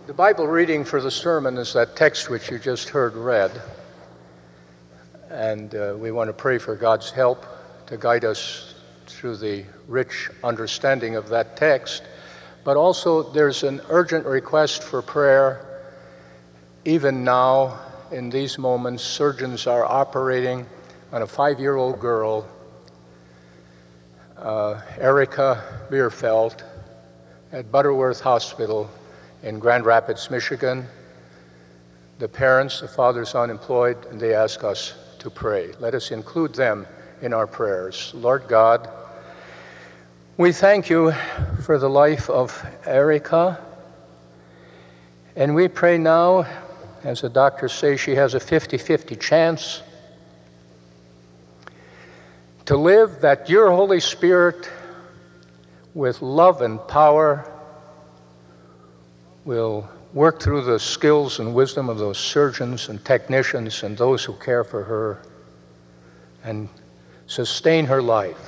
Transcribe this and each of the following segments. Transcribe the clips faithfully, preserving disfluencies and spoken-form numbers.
The Bible reading for the sermon is that text which you just heard read, and uh, we want to pray for God's help to guide us through the rich understanding of that text. But also there's an urgent request for prayer. Even now, in these moments, surgeons are operating on a five-year-old girl, uh, Erica Bierfeld, at Butterworth Hospital in Grand Rapids, Michigan. The parents, the father's unemployed, and they ask us to pray. Let us include them in our prayers. Lord God, we thank you for the life of Erica, and we pray now, as the doctors say, she has a fifty-fifty chance to live, that your Holy Spirit, with love and power, will work through the skills and wisdom of those surgeons and technicians and those who care for her and sustain her life.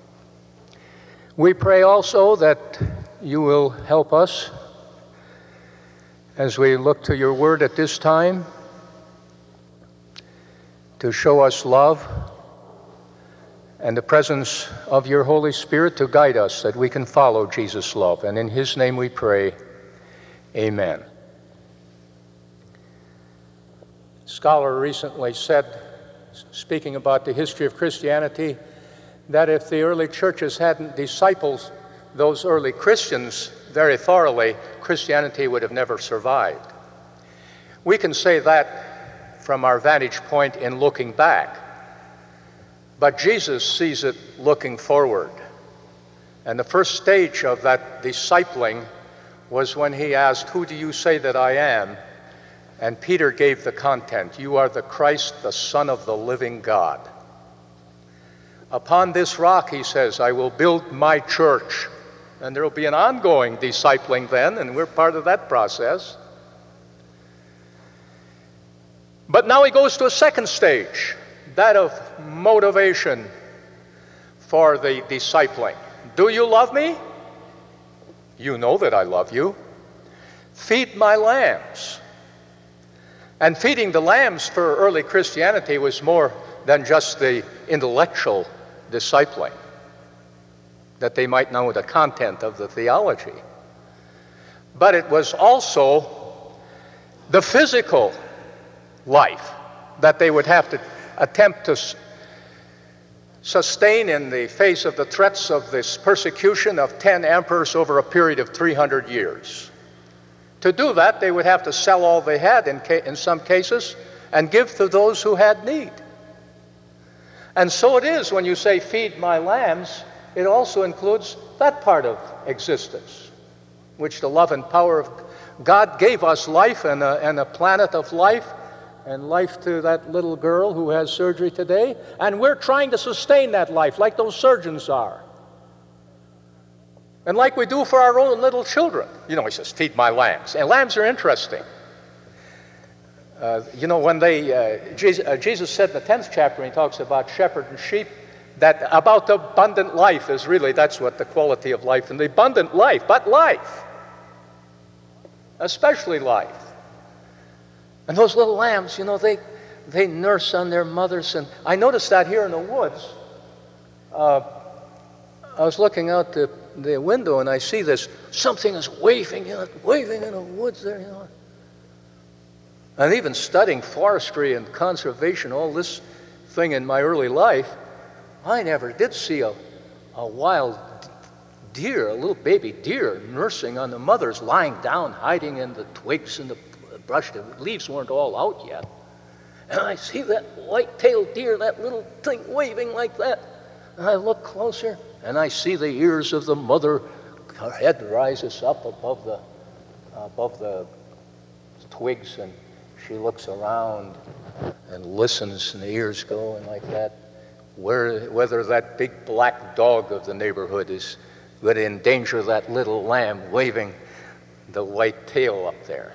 We pray also that you will help us as we look to your word at this time to show us love and the presence of your Holy Spirit to guide us that we can follow Jesus' love. And in his name we pray. Amen. A scholar recently said, speaking about the history of Christianity, that if the early churches hadn't discipled those early Christians very thoroughly, Christianity would have never survived. We can say that from our vantage point in looking back, but Jesus sees it looking forward. And the first stage of that discipling was when he asked, "Who do you say that I am?" And Peter gave the content, "You are the Christ, the Son of the living God. Upon this rock," he says, "I will build my church." And there will be an ongoing discipling then, and we're part of that process. But now he goes to a second stage, that of motivation for the discipling. Do you love me? You know that I love you. Feed my lambs. And feeding the lambs for early Christianity was more than just the intellectual discipling, that they might know the content of the theology. But it was also the physical life that they would have to attempt to sustain in the face of the threats of this persecution of ten emperors over a period of three hundred years. To do that, they would have to sell all they had in, ca- in some cases and give to those who had need. And so it is when you say, "Feed my lambs," it also includes that part of existence, which the love and power of God gave us life and a, and a planet of life, and life to that little girl who has surgery today, and we're trying to sustain that life like those surgeons are. And like we do for our own little children. You know, he says, "Feed my lambs." And lambs are interesting. Uh, you know, when they, uh, Jesus, uh, Jesus said in the tenth chapter, when he talks about shepherd and sheep, that about the abundant life is really, that's what the quality of life, and the abundant life, but life, especially life. And those little lambs, you know, they, they nurse on their mothers. And I noticed that here in the woods. Uh, I was looking out the, the window and I see this, something is waving, you know, waving in the woods there, you know. And even studying forestry and conservation, all this thing in my early life, I never did see a, a wild deer, a little baby deer nursing on the mothers, lying down, hiding in the twigs and the brush. The leaves weren't all out yet. And I see that white-tailed deer, that little thing waving like that. And I look closer, and I see the ears of the mother. Her head rises up above the, above the twigs, and she looks around and listens, and the ears going like that. Where, whether that big black dog of the neighborhood is going to endanger that little lamb waving the white tail up there.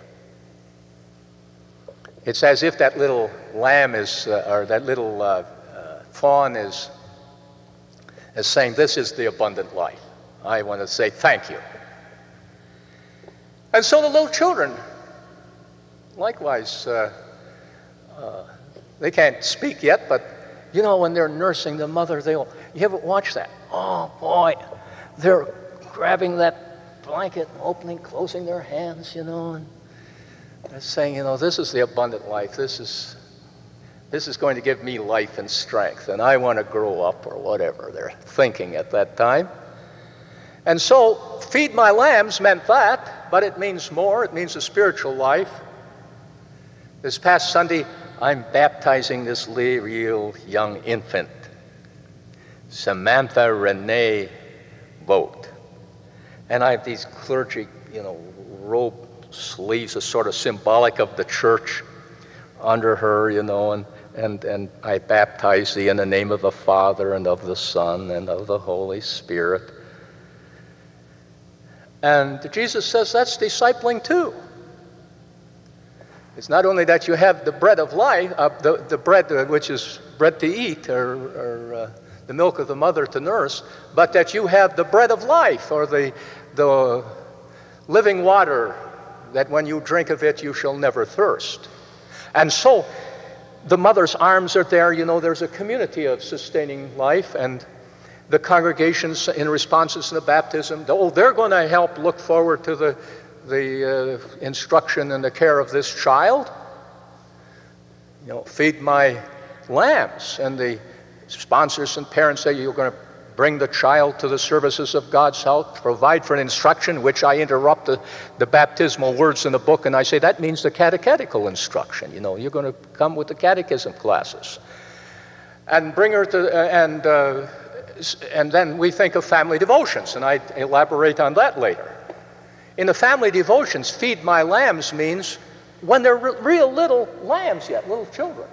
It's as if that little lamb is, uh, or that little uh, uh, fawn is, is saying, "This is the abundant life. I want to say thank you." And so the little children, likewise, uh, uh, they can't speak yet, but you know, when they're nursing the mother, they'll, you ever watch that? Oh boy, they're grabbing that blanket, opening, closing their hands, you know, and they're saying, you know, this is the abundant life. This is, this is going to give me life and strength, and I want to grow up, or whatever they're thinking at that time. And so, feed my lambs meant that, but it means more. It means a spiritual life. This past Sunday, I'm baptizing this real young infant, Samantha Renee Vogt. And I have these clergy, you know, robe sleeves, are sort of symbolic of the church under her, you know, and, and, and I baptize thee in the name of the Father and of the Son and of the Holy Spirit. And Jesus says that's discipling too. It's not only that you have the bread of life, uh, the, the bread uh, which is bread to eat, or, or uh, the milk of the mother to nurse, but that you have the bread of life, or the, the living water, that when you drink of it, you shall never thirst. And so the mother's arms are there. You know, there's a community of sustaining life, and the congregations in responses to the baptism, oh, they're going to help look forward to the, the uh, instruction and the care of this child. You know, feed my lambs. And the sponsors and parents say, you're going to bring the child to the services of God's house, provide for an instruction, which I interrupt the, the baptismal words in the book, and I say that means the catechetical instruction. You know, you're going to come with the catechism classes. And bring her to, uh, and, uh, and then we think of family devotions, and I elaborate on that later. In the family devotions, feed my lambs means when they're re real little lambs yet, little children.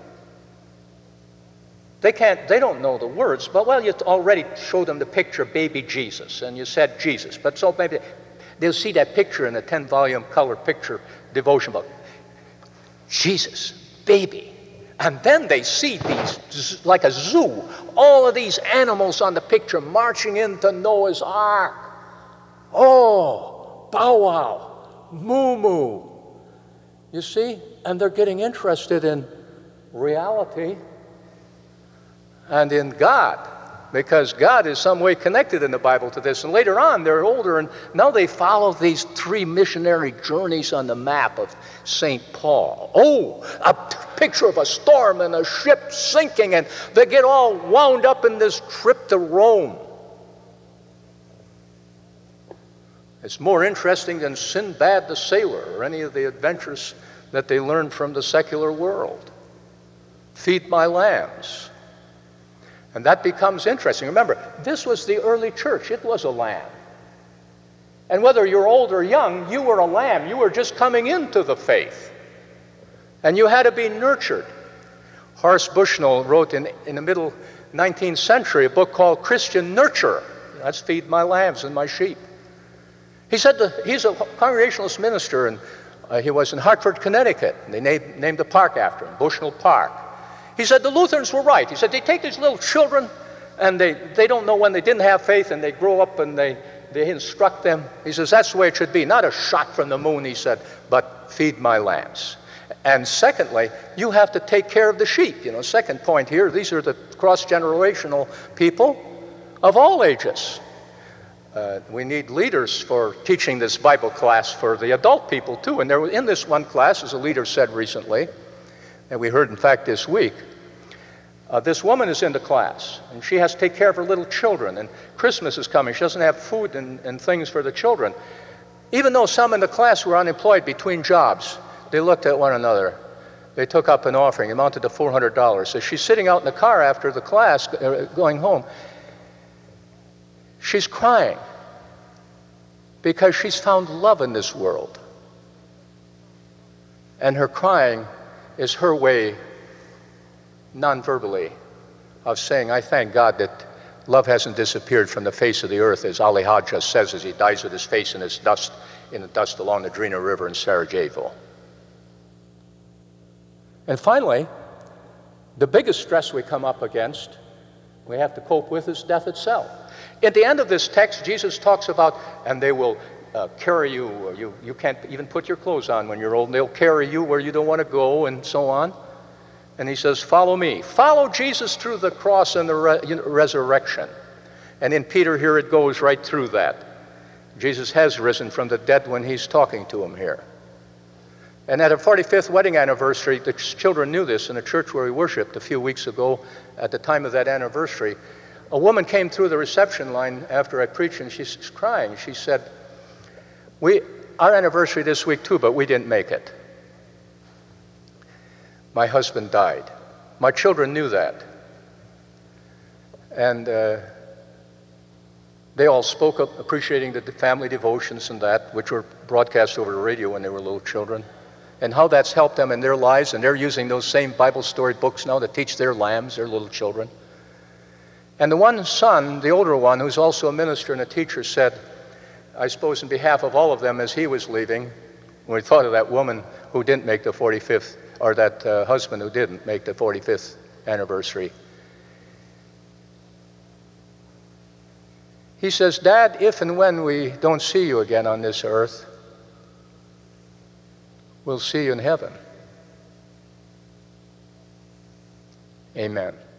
They can't, they don't know the words, but well, you already showed them the picture of baby Jesus, and you said Jesus, but so maybe they'll see that picture in a ten volume color picture devotion book. Jesus, baby. And then they see these, like a zoo, all of these animals on the picture marching into Noah's Ark. Oh, Bow Wow, Moo Moo. You see? And they're getting interested in reality and in God, because God is some way connected in the Bible to this. And later on, they're older, and now they follow these three missionary journeys on the map of Saint Paul. Oh, a picture of a storm and a ship sinking, and they get all wound up in this trip to Rome. It's more interesting than Sinbad the Sailor or any of the adventures that they learned from the secular world. Feed my lambs. And that becomes interesting. Remember, this was the early church. It was a lamb. And whether you're old or young, you were a lamb. You were just coming into the faith. And you had to be nurtured. Horace Bushnell wrote in, in the middle nineteenth century a book called Christian Nurture. That's Feed My Lambs and My Sheep. He said that he's a Congregationalist minister, and uh, he was in Hartford, Connecticut. And they named, named the park after him, Bushnell Park. He said the Lutherans were right. He said they take these little children, and they, they don't know when they didn't have faith, and they grow up and they, they instruct them. He says that's the way it should be. Not a shot from the moon, he said, but feed my lambs. And secondly, you have to take care of the sheep. You know, second point here, these are the cross-generational people of all ages. Uh, we need leaders for teaching this Bible class for the adult people too. And there, in this one class, as a leader said recently, and we heard in fact this week, uh, this woman is in the class, and she has to take care of her little children, and Christmas is coming. She doesn't have food and, and things for the children. Even though some in the class were unemployed between jobs, they looked at one another. They took up an offering, amounted to four hundred dollars. So she's sitting out in the car after the class, uh, going home. She's crying because she's found love in this world. And her crying is her way, non-verbally, of saying, I thank God that love hasn't disappeared from the face of the earth, as Ali Hodja says as he dies with his face in, his dust, in the dust along the Drina River in Sarajevo. And finally, the biggest stress we come up against, we have to cope with, is death itself. At the end of this text, Jesus talks about, and they will uh, carry you, or you, you can't even put your clothes on when you're old, and they'll carry you where you don't want to go, and so on. And he says, follow me. Follow Jesus through the cross and the re you know, resurrection. And in Peter, here it goes right through that. Jesus has risen from the dead when he's talking to him here. And at a forty-fifth wedding anniversary, the children knew this in a church where we worshiped a few weeks ago. At the time of that anniversary, a woman came through the reception line after I preached, and she's crying. She said, we, our anniversary this week too, but we didn't make it. My husband died. My children knew that. And uh, they all spoke up appreciating the family devotions and that, which were broadcast over the radio when they were little children, and how that's helped them in their lives, and they're using those same Bible story books now to teach their lambs, their little children. And the one son, the older one, who's also a minister and a teacher, said, I suppose in behalf of all of them as he was leaving, when we thought of that woman who didn't make the forty-fifth, or that uh, husband who didn't make the forty-fifth anniversary. He says, Dad, if and when we don't see you again on this earth, we'll see you in heaven. Amen.